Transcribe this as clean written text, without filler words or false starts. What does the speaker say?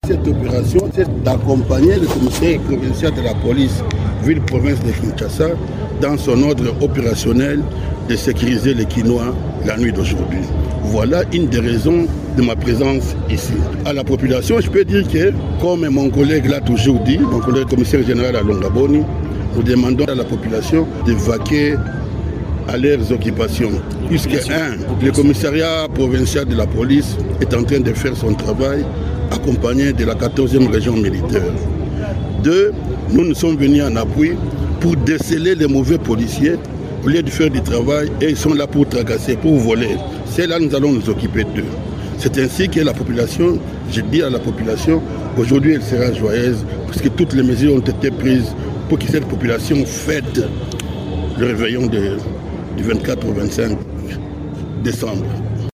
Cette opération, c'est d'accompagner le commissaire provincial de la police ville-province de Kinshasa dans son ordre opérationnel de sécuriser les Kinois la nuit d'aujourd'hui. Voilà une des raisons de ma présence ici. À la population, je peux dire que, comme mon collègue l'a toujours dit, mon collègue commissaire général à Longaboni, nous demandons à la population de vaquer à leurs occupations. Puisque, le commissariat provincial de la police est en train de faire son travail accompagné de la 14e région militaire. 2, nous sommes venus en appui pour déceler les mauvais policiers au lieu de faire du travail, et ils sont là pour tracasser, pour voler. C'est là que nous allons nous occuper d'eux. C'est ainsi que la population, je dis à la population, aujourd'hui elle sera joyeuse parce que toutes les mesures ont été prises pour que cette population fête le réveillon du 24 au 25 décembre.